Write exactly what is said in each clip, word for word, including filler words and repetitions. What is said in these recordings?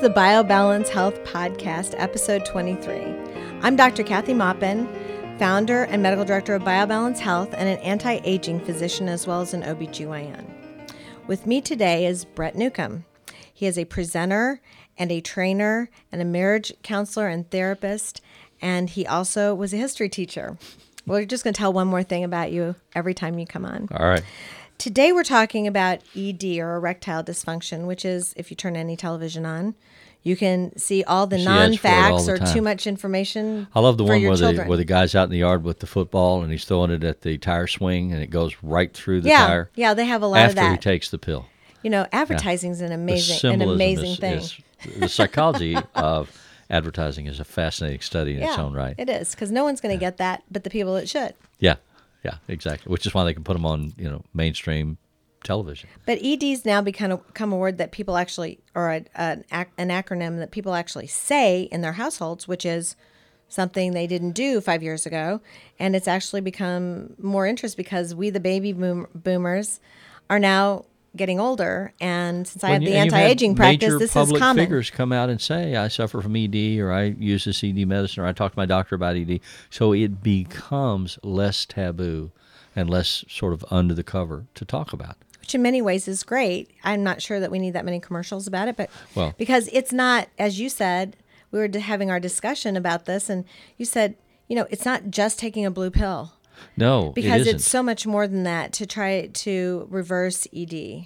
the BioBalance Health Podcast, episode twenty-three. I'm Doctor Kathy Maupin, founder and medical director of BioBalance Health and an anti-aging physician as well as an O B G Y N. With me today is Brett Newcomb. He is a presenter and a trainer and a marriage counselor and therapist, and he also was a history teacher. We're just going to tell one more thing about you every time you come on. All right. Today we're talking about E D, or erectile dysfunction, which is, if you turn any television on, you can see all the See ads for it all non-facts the or time. too much information. I love the for one your where the, children. where the guy's out in the yard with the football and he's throwing it at the tire swing and it goes right through the yeah, tire. Yeah, they have a lot after of that. he takes the pill. You know, advertising is an The amazing, an symbolism amazing is, thing. is the psychology of advertising is a fascinating study in yeah, its own right. It is, because no one's going to get that but the people that should. Yeah, yeah, exactly. Which is why they can put them on, you know, mainstream television. But E D's now become a, become a word that people actually, or a, an, ac- an acronym that people actually say in their households, which is something they didn't do five years ago. And it's actually become more interest because we, the baby boom, boomers, are now getting older. And since I have Well, the and you've had anti-aging practice, major this is public common. figures come out and say, I suffer from E D, or I use this E D medicine, or I talk to my doctor about E D. So it becomes less taboo and less sort of under the cover to talk about. Which in many ways is great. I'm not sure that we need that many commercials about it, but Well, because it's not, as you said, we were having our discussion about this, and you said, you know, it's not just taking a blue pill. No, Because it isn't. it's so much more than that to try to reverse E D.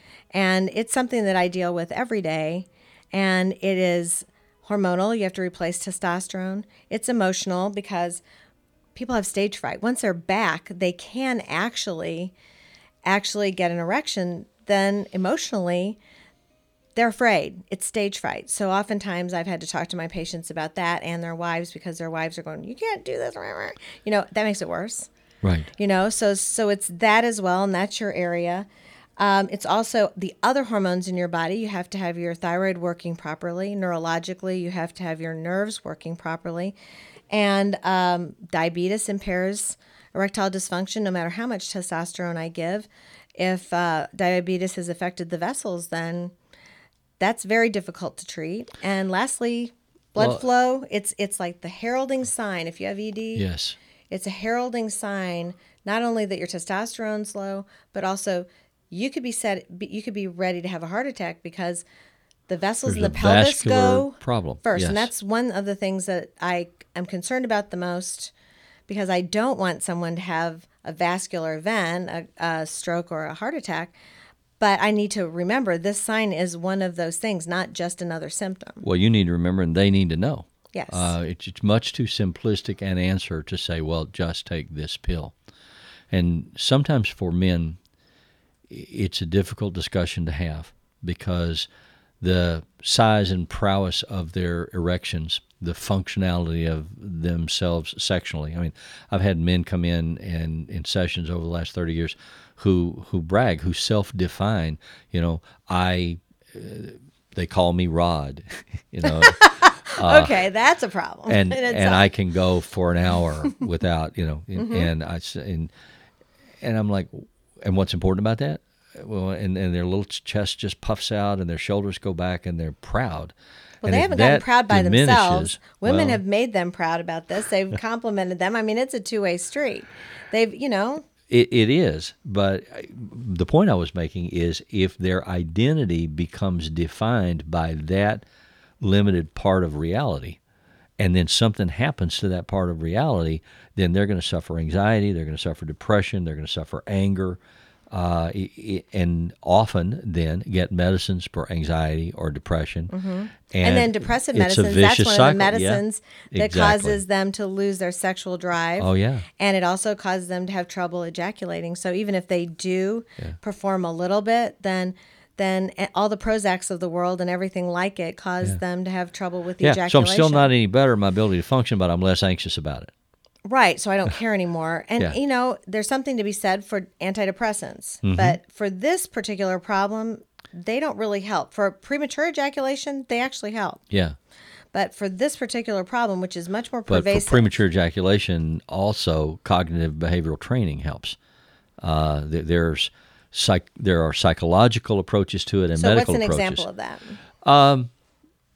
And it's something that I deal with every day, and it is hormonal. You have to replace testosterone. It's emotional because people have stage fright. Once they're back, they can actually actually get an erection. Then emotionally, they're afraid. It's stage fright. So oftentimes I've had to talk to my patients about that and their wives, because their wives are going, you can't do this. You know, that makes it worse. Right. You know, so so it's that as well, and that's your area. Um, it's also the other hormones in your body. You have to have your thyroid working properly. Neurologically, you have to have your nerves working properly. And um, diabetes impairs erectile dysfunction no matter how much testosterone I give. If uh, diabetes has affected the vessels, then that's very difficult to treat. And lastly, blood Well, flow. It's it's like the heralding sign. If you have E D, Yes. it's a heralding sign, not only that your testosterone's low, but also you could be set, you could be ready to have a heart attack because the vessels There's in the a pelvis vascular go problem. first. Yes. And that's one of the things that I am concerned about the most, because I don't want someone to have a vascular event, a, a stroke or a heart attack. But I need to remember this sign is one of those things, not just another symptom. Well, you need to remember, and they need to know. Yes. Uh, it's, it's much too simplistic an answer to say, well, just take this pill. And sometimes for men, it's a difficult discussion to have because the size and prowess of their erections, the functionality of themselves sexually. I mean, I've had men come in and in sessions over the last thirty years who who brag, who self-define, you know, I, uh, they call me Rod, you know. Uh, okay, that's a problem. and in and itself. I can go for an hour without, you know, and, Mm-hmm. and I s- and and I'm like, and what's important about that? Well, and, and their little chest just puffs out and their shoulders go back and they're proud. Well, And they if haven't gotten that proud by diminishes, themselves. Women well, have made them proud about this. They've complimented them. I mean, it's a two-way street. They've, you know, It, it is, but I- the point I was making is if their identity becomes defined by that limited part of reality, and then something happens to that part of reality, then they're going to suffer anxiety, they're going to suffer depression, they're going to suffer anger, uh, i- i- and often then get medicines for anxiety or depression. Mm-hmm. and, then depressive it's a medicines, that's vicious one cycle. of the medicines Yeah, that exactly. causes them to lose their sexual drive. Oh, yeah. And it also causes them to have trouble ejaculating. So even if they do perform a little bit, then then all the Prozacs of the world and everything like it cause Yeah. them to have trouble with Yeah, ejaculation. so I'm still not any better at my ability to function, but I'm less anxious about it. Right, so I don't care anymore. And, Yeah. you know, there's something to be said for antidepressants. Mm-hmm. But for this particular problem, they don't really help. For premature ejaculation, they actually help. Yeah. But for this particular problem, which is much more But pervasive. for premature ejaculation, also cognitive behavioral training helps. Uh, th- there's psych- there are psychological approaches to it and so what's medical an approaches. example of that? Um,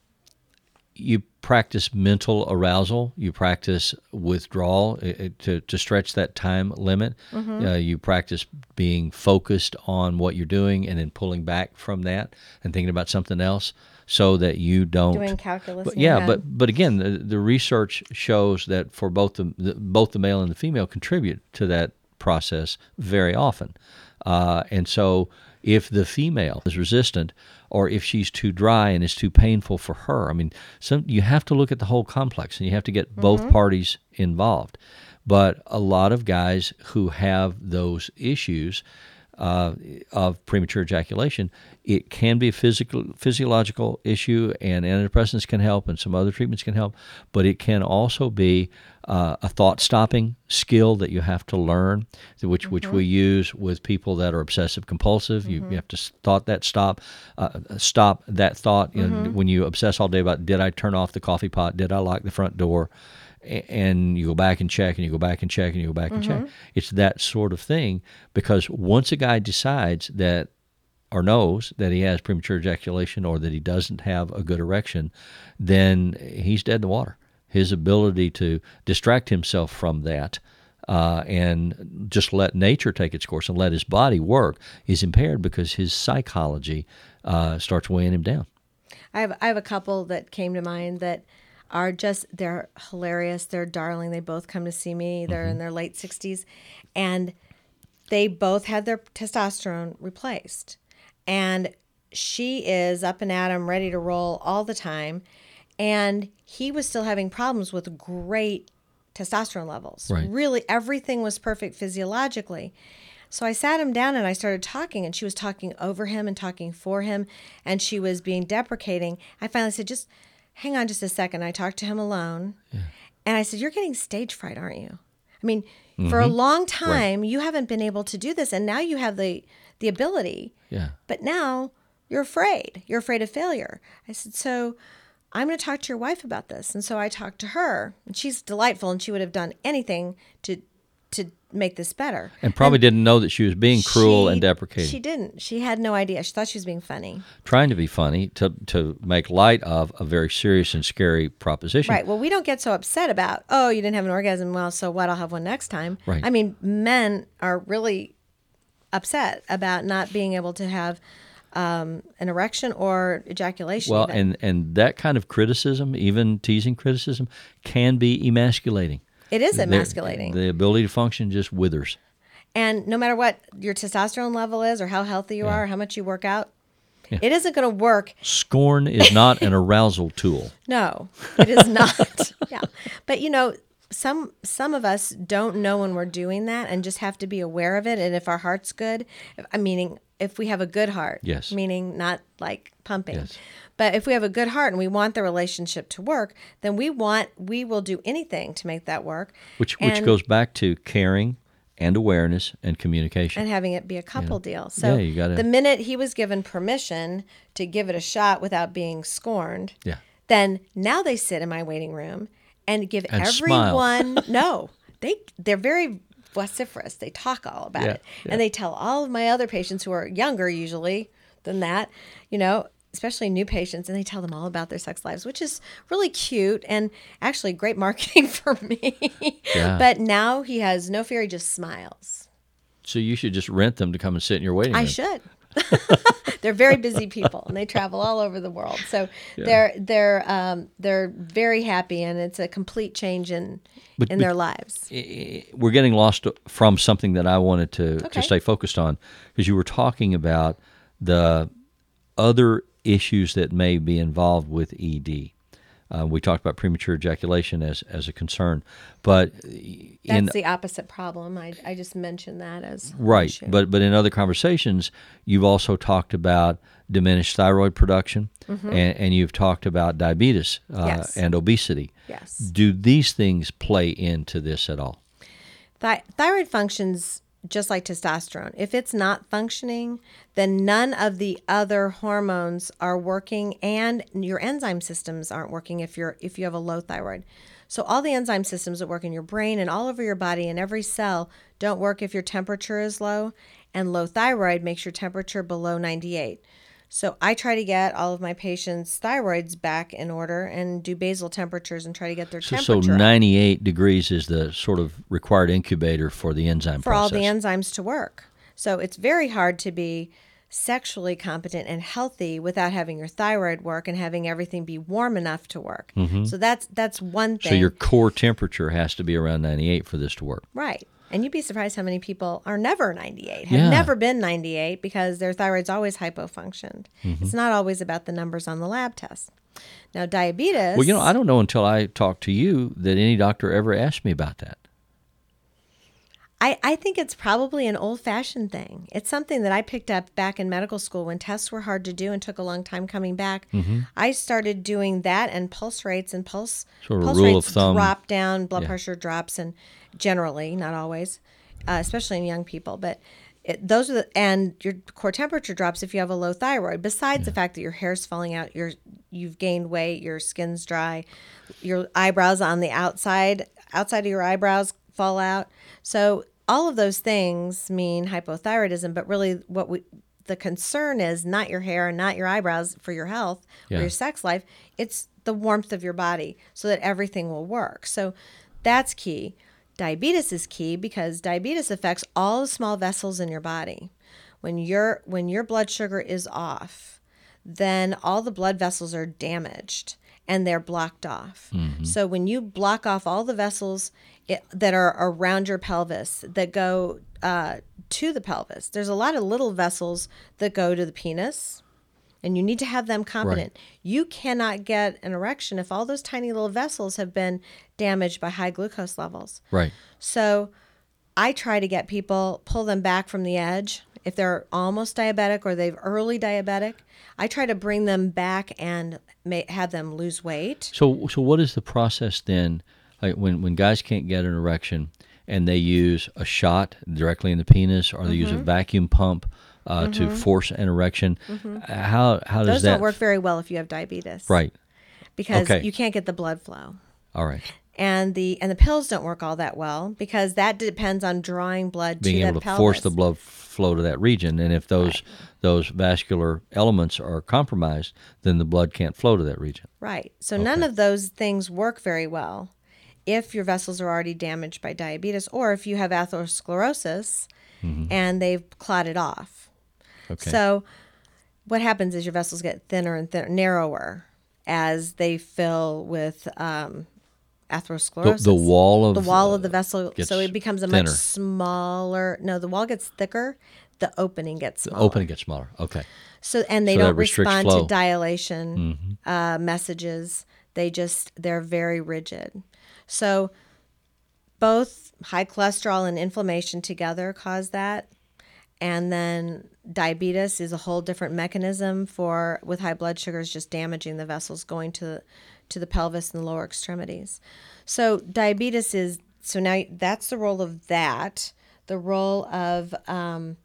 you practice mental arousal. You practice withdrawal uh, to, to stretch that time limit. Mm-hmm. Uh, you practice being focused on what you're doing and then pulling back from that and thinking about something else so that you don't... Doing calculus But, in your yeah, head. but but again, the, the research shows that for both the, the both the male and the female contribute to that process very often. Uh, and so if the female is resistant or if she's too dry and it's too painful for her, I mean, some you have to look at the whole complex and you have to get both mm-hmm. parties involved. But a lot of guys who have those issues uh, of premature ejaculation, it can be a physical, physiological issue, and antidepressants can help and some other treatments can help, but it can also be uh, a thought-stopping skill that you have to learn, which mm-hmm. which we use with people that are obsessive-compulsive. Mm-hmm. You, you have to thought that stop, uh, stop that thought. You mm-hmm. know, when you obsess all day about, did I turn off the coffee pot? Did I lock the front door? And you go back and check, and you go back and check, and you go back mm-hmm. and check. It's that sort of thing, because once a guy decides that or knows that he has premature ejaculation or that he doesn't have a good erection, then he's dead in the water. His ability to distract himself from that uh, and just let nature take its course and let his body work is impaired because his psychology uh, starts weighing him down. I have I have a couple that came to mind that are just, they're hilarious. They're darling. They both come to see me. They're mm-hmm. in their late sixties. And they both had their testosterone replaced. And she is up and at 'em, ready to roll all the time. And he was still having problems with great testosterone levels. Right. Really, everything was perfect physiologically. So I sat him down and I started talking, and she was talking over him and talking for him, and she was being deprecating. I finally said, just hang on just a second. I talked to him alone. Yeah. And I said, you're getting stage fright, aren't you? I mean, mm-hmm. for a long time, right. you haven't been able to do this, and now you have the, the ability. Yeah. But now you're afraid. You're afraid of failure. I said, so I'm going to talk to your wife about this. And so I talked to her, and she's delightful, and she would have done anything to to make this better. And probably and didn't know that she was being cruel she, and deprecating. She didn't. She had no idea. She thought she was being funny. Trying to be funny, to to make light of a very serious and scary proposition. Right. Well, we don't get so upset about, oh, you didn't have an orgasm. Well, so what? I'll have one next time. Right. I mean, men are really upset about not being able to have um, an erection or ejaculation. Well, even. and, and that kind of criticism, even teasing criticism, can be emasculating. It is emasculating. The, the ability to function just withers. And no matter what your testosterone level is or how healthy you yeah. are or how much you work out, yeah. it isn't going to work. Scorn is not an arousal tool. No, it is not. yeah. But, you know, some some of us don't know when we're doing that and just have to be aware of it. And if our heart's good, I meaning if we have a good heart, yes. meaning not like pumping. Yes. But if we have a good heart and we want the relationship to work, then we want we will do anything to make that work. Which which and, goes back to caring and awareness and communication. And having it be a couple you know? deal. So yeah, you gotta, the minute he was given permission to give it a shot without being scorned, yeah. then now they sit in my waiting room and give and everyone no. They they're very vociferous. They talk all about yeah, it. yeah. And they tell all of my other patients who are younger usually than that, you know, especially new patients, and they tell them all about their sex lives, which is really cute and actually great marketing for me. Yeah. But now he has no fear. He just smiles. So you should just rent them to come and sit in your waiting room. I should. They're very busy people, and they travel all over the world. So yeah. they're they're um, they're very happy, and it's a complete change in but, in but their lives. We're getting lost from something that I wanted to, okay. to stay focused on, because you were talking about the other issues that may be involved with E D. Uh, we talked about premature ejaculation as, as a concern, but in, that's the opposite problem. I, I just mentioned that as right. an issue. But but in other conversations, you've also talked about diminished thyroid production, mm-hmm. and, and you've talked about diabetes uh, yes. and obesity. Yes. Do these things play into this at all? Th- thyroid functions just like testosterone. If it's not functioning, then none of the other hormones are working, and your enzyme systems aren't working if you're if you have a low thyroid. So all the enzyme systems that work in your brain and all over your body and every cell don't work if your temperature is low, and low thyroid makes your temperature below ninety-eight. So I try to get all of my patients' thyroids back in order and do basal temperatures and try to get their So, temperature so up ninety-eight degrees is the sort of required incubator for the enzyme for all process. the enzymes to work. So it's very hard to be sexually competent and healthy without having your thyroid work and having everything be warm enough to work. So that's that's one thing. So your core temperature has to be around ninety-eight for this to work. Right. And you'd be surprised how many people are never ninety-eight, have Yeah. never been ninety-eight because their thyroid's always hypofunctioned. It's not always about the numbers on the lab test. Now, diabetes. Well, you know, I don't know until I talked to you that any doctor ever asked me about that. I, I think it's probably an old-fashioned thing. It's something that I picked up back in medical school when tests were hard to do and took a long time coming back. Mm-hmm. I started doing that, and pulse rates and pulse, Sort of pulse rule rates of thumb. drop down, blood Yeah. pressure drops, and generally, not always, uh, especially in young people. But it, those are the and your core temperature drops if you have a low thyroid. Besides the fact that your hair's falling out, you're you've gained weight, your skin's dry, your eyebrows on the outside outside of your eyebrows fall out. So all of those things mean hypothyroidism, but really what we the concern is not your hair and not your eyebrows for your health Yeah. or your sex life. It's the warmth of your body so that everything will work. So that's key. Diabetes is key because diabetes affects all the small vessels in your body. When your when your blood sugar is off, then all the blood vessels are damaged and they're blocked off. So when you block off all the vessels it, that are around your pelvis that go uh, to the pelvis, there's a lot of little vessels that go to the penis, and you need to have them competent. You cannot get an erection if all those tiny little vessels have been damaged by high glucose levels. Right. So I try to get people, pull them back from the edge. If they're almost diabetic or they've early diabetic, I try to bring them back and ma- have them lose weight. So, so what is the process then? Like when, when guys can't get an erection and they use a shot directly in the penis, or they use Mm-hmm. a vacuum pump uh, to force an erection, how how does Those that don't work very well if you have diabetes. Right. Because Okay. you can't get the blood flow. All right. And the and the pills don't work all that well because that depends on drawing blood Being to able that to pelvis. force the blood flow to that region, and if those those vascular elements are compromised, then the blood can't flow to that region. Right. So none of those things work very well if your vessels are already damaged by diabetes or if you have atherosclerosis and they've clotted off. Okay. So what happens is your vessels get thinner and thinner, narrower as they fill with um, the, atherosclerosis. the wall of the wall of the vessel, gets so it becomes a thinner. much smaller. No, the wall gets thicker. The opening gets the smaller. opening gets smaller. Okay. So and they So that don't restricts respond flow. to dilation uh, messages. They just they're very rigid. So both high cholesterol and inflammation together cause that, and then diabetes is a whole different mechanism for with high blood sugars just damaging the vessels going to to the pelvis and the lower extremities. So diabetes is so now that's the role of that. The role of um,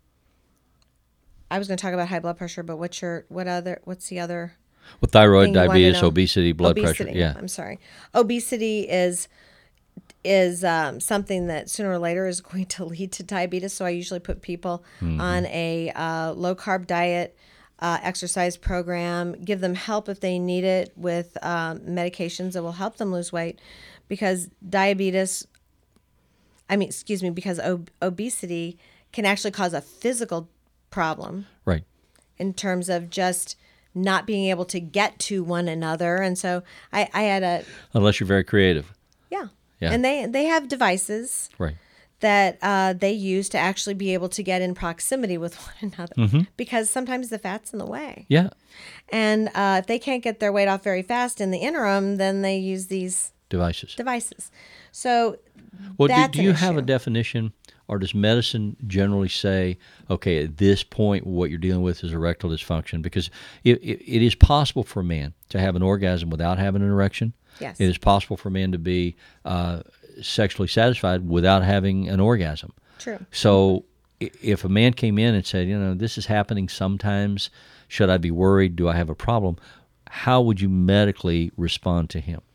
I was going to talk about high blood pressure, but what's your what other what's the other Well, thyroid, thing you wanna diabetes, know? obesity, blood Obesity. pressure. Yeah. I'm sorry. Obesity is is um, something that sooner or later is going to lead to diabetes. So I usually put people Mm-hmm. on a uh, low carb diet, uh, exercise program, give them help if they need it with um, medications that will help them lose weight, because diabetes. I mean, excuse me, because ob- obesity can actually cause a physical problem Right. in terms of just not being able to get to one another. And so I, I had a, Unless you're very creative. yeah. Yeah. And they, they have devices Right. that uh, they use to actually be able to get in proximity with one another Mm-hmm. because sometimes the fat's in the way. Yeah. And uh, if they can't get their weight off very fast in the interim, then they use these Devices. devices. So Well, do, that's do an you have a issue. definition, or does medicine generally say, okay, at this point, what you're dealing with is erectile dysfunction? Because it, it, it is possible for a man to have an orgasm without having an erection. Yes. It is possible for a man to be uh, sexually satisfied without having an orgasm. True. So i- if a man came in and said, you know, this is happening sometimes, should I be worried? Do I have a problem? How would you medically respond to him?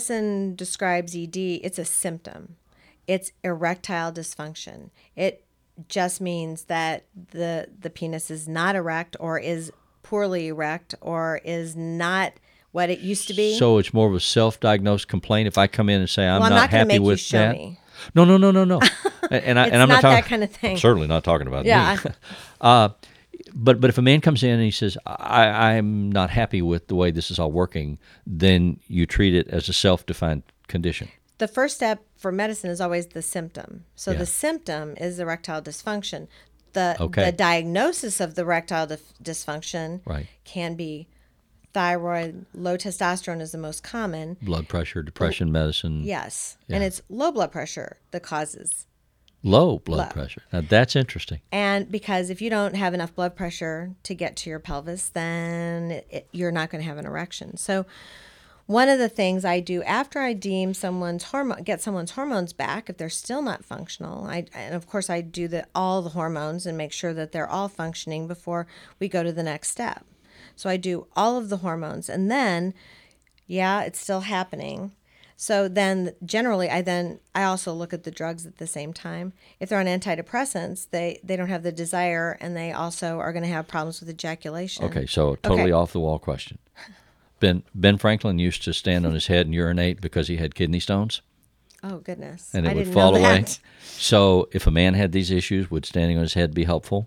Medicine describes E D, it's a symptom. It's erectile dysfunction. It just means that the the penis is not erect or is poorly erect or is not what it used to be. So it's more of a self-diagnosed complaint if I come in and say I'm, well, I'm not, not going to happy make with you show that. me. No, no, no, no, no. And I It's and I'm not talking that kind of thing. I'm certainly not talking about Yeah. me. uh, but but if a man comes in and he says I, I'm not happy with the way this is all working, then you treat it as a self-defined condition. The first step for medicine is always the symptom. So Yeah. the symptom is erectile dysfunction. The Okay. the diagnosis of the erectile dif- dysfunction Right. can be thyroid. Low testosterone is the most common. Blood pressure, depression medicine, Yes. Yeah. And it's low blood pressure that causes. low blood Low. pressure. Now that's interesting. And because if you don't have enough blood pressure to get to your pelvis, then it, it- you're not going to have an erection. So one of the things I do after I deem someone's hormone, get someone's hormones back, if they're still not functional, I and of course I do the all the hormones and make sure that they're all functioning before we go to the next step. So I do all of the hormones, and then, yeah, it's still happening. So then generally I then I also look at the drugs at the same time. If they're on antidepressants, they they don't have the desire, and they also are going to have problems with ejaculation. Okay, so a totally Okay. off the wall question. Ben Ben Franklin used to stand on his head and urinate because he had kidney stones, Oh goodness. and it I would didn't fall know away. that. So if a man had these issues, would standing on his head be helpful?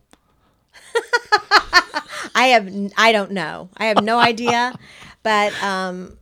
I have I don't know. I have no idea, but um,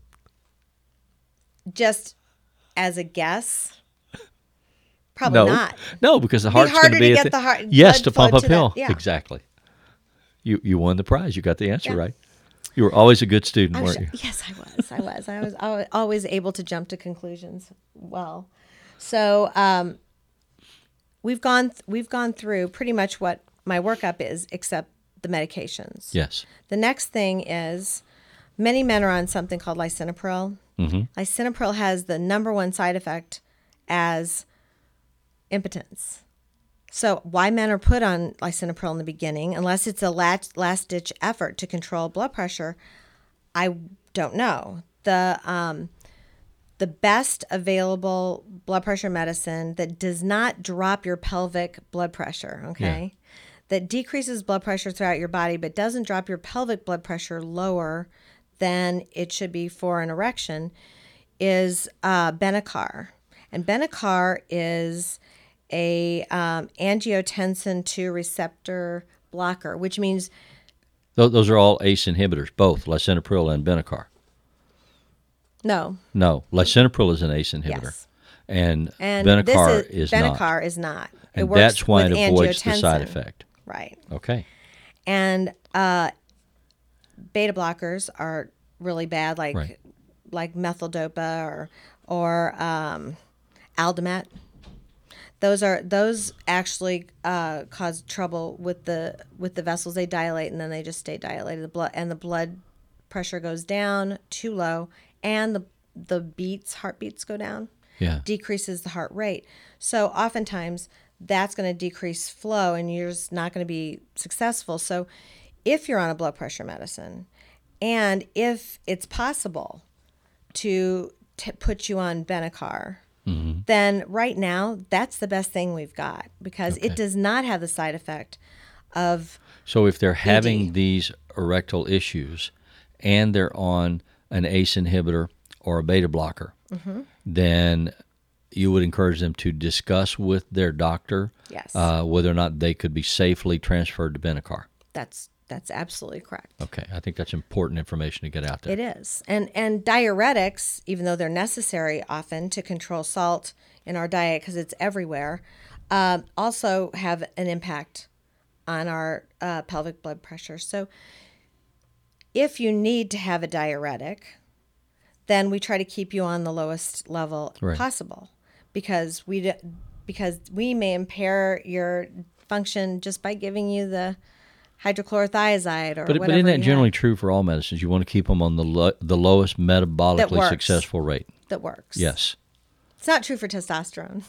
just as a guess, probably no, not. no, because the It'd be heart's going harder to be to at get the heart- yes blood to pump flow to uphill. that- yeah. Exactly. You you won the prize. You got the answer Yeah. right. You were always a good student, I'm weren't sure- you? Yes, I was. I was. I was al- always able to jump to conclusions. Well, so um, we've gone th- we've gone through pretty much what my workup is, except the medications. Yes. The next thing is many men are on something called lisinopril. Mm-hmm. Lisinopril has the number one side effect as impotence. So why men are put on lisinopril in the beginning, unless it's a last, last ditch effort to control blood pressure, I don't know. The um, the best available blood pressure medicine that does not drop your pelvic blood pressure, okay? That decreases blood pressure throughout your body but doesn't drop your pelvic blood pressure lower than it should be for an erection is uh, Benicar. And Benicar is a um, angiotensin two receptor blocker, which means Th- those are all A C E inhibitors, both lisinopril and Benicar. no. No, lisinopril is an A C E inhibitor, Yes. and, And Benicar this is, is, not. Benicar is not. It And works that's why it with avoids the side angiotensin. effect. Right. Okay. And uh, beta blockers are really bad, like Right. like methyl-dopa or or um, Aldamet. Those are those actually uh, cause trouble with the with the vessels. They dilate and then they just stay dilated. The blood and the blood pressure goes down too low, and the the beats heartbeats go down. Yeah. Decreases the heart rate. So oftentimes that's going to decrease flow and you're just not going to be successful. So if you're on a blood pressure medicine and if it's possible to t- put you on Benicar, Mm-hmm. then right now that's the best thing we've got because Okay. it does not have the side effect of So if they're having E D. these erectile issues and they're on an A C E inhibitor or a beta blocker, Mm-hmm. then you would encourage them to discuss with their doctor yes, uh, whether or not they could be safely transferred to Benicar. that's that's absolutely correct. Okay, I think that's important information to get out there. It is. And and diuretics, even though they're necessary often to control salt in our diet because it's everywhere, uh, also have an impact on our uh, pelvic blood pressure. So if you need to have a diuretic, then we try to keep you on the lowest level Right. possible because we d- because we may impair your function just by giving you the hydrochlorothiazide or But, whatever. but isn't that you generally have true for all medicines? You want to keep them on the lo- the lowest metabolically works. successful rate. that works. Yes. It's not true for testosterone.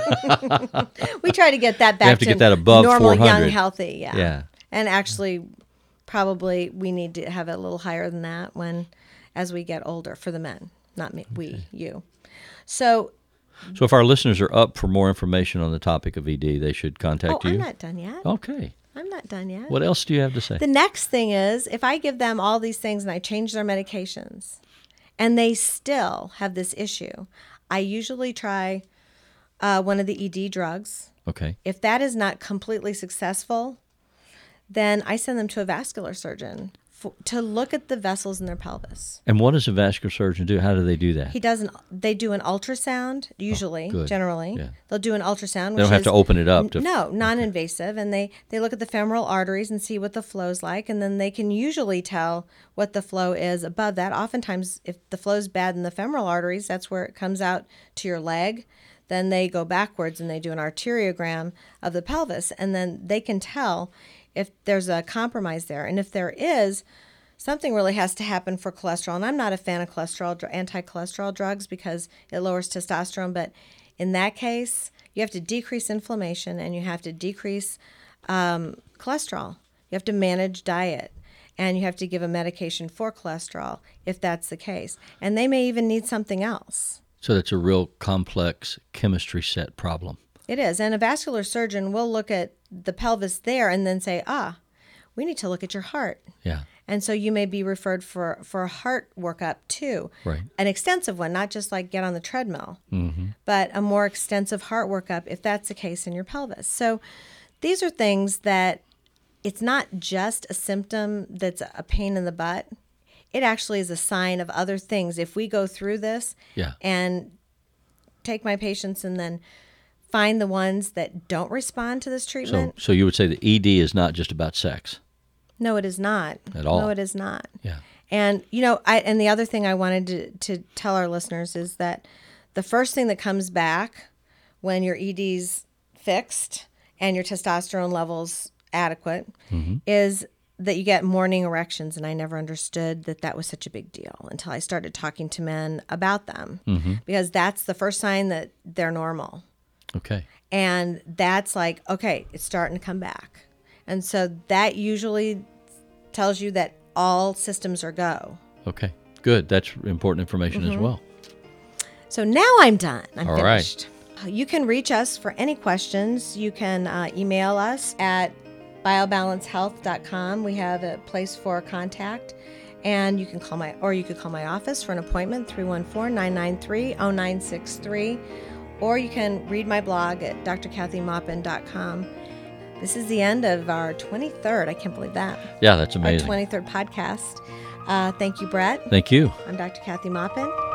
We try to get that back have to get that above normal, young, four hundred. healthy. Yeah. Yeah. And actually, probably we need to have it a little higher than that when, as we get older, for the men, not me, we, you. So So if our listeners are up for more information on the topic of E D, they should contact oh, you? I'm not done yet. Okay. I'm not done yet. What else do you have to say? The next thing is, if I give them all these things and I change their medications and they still have this issue, I usually try uh, one of the E D drugs. Okay. If that is not completely successful, then I send them to a vascular surgeon for, to look at the vessels in their pelvis. And what does a vascular surgeon do? How do they do that? He does an, they do an ultrasound, usually, good. generally. Yeah. They'll do an ultrasound. They which don't have is, to open it up. To, No, non-invasive. And they, they look at the femoral arteries and see what the flow's like. And then they can usually tell what the flow is above that. Oftentimes, if the flow's bad in the femoral arteries, that's where it comes out to your leg. Then they go backwards and they do an arteriogram of the pelvis. And then they can tell if there's a compromise there. And if there is, something really has to happen for cholesterol. And I'm not a fan of cholesterol, anti-cholesterol drugs because it lowers testosterone. But in that case, you have to decrease inflammation and you have to decrease um, cholesterol. You have to manage diet. And you have to give a medication for cholesterol if that's the case. And they may even need something else. So that's a real complex chemistry set problem. It is. And a vascular surgeon will look at the pelvis there and then say, ah, we need to look at your heart. Yeah. And so you may be referred for, for a heart workup too. Right. An extensive one, not just like get on the treadmill, Mm-hmm. but a more extensive heart workup if that's the case in your pelvis. So these are things that it's not just a symptom that's a pain in the butt. It actually is a sign of other things. If we go through this Yeah. and take my patients and then find the ones that don't respond to this So, treatment. so you would say that E D is not just about sex No, it is not. at all. No, it is not. Yeah. And, you know, I and the other thing I wanted to, to tell our listeners is that the first thing that comes back when your E D's fixed and your testosterone levels adequate Mm-hmm. is that you get morning erections. And I never understood that that was such a big deal until I started talking to men about them. Mm-hmm. Because that's the first sign that they're normal. Okay. And that's like, okay, it's starting to come back. And so that usually tells you that all systems are go. Okay. Good. That's important information Mm-hmm. as well. So now I'm done. I'm All right. finished. You can reach us for any questions. You can uh, email us at biobalance health dot com. We have a place for contact. And you can call my, or you could call my office for an appointment, three one four, nine nine three, zero nine six three. Or you can read my blog at d r kathy maupin dot com. This is the end of our twenty-third. I can't believe that. Yeah, that's Our amazing. twenty-third podcast. Uh, thank you, Brett. Thank you. I'm Doctor Kathy Maupin.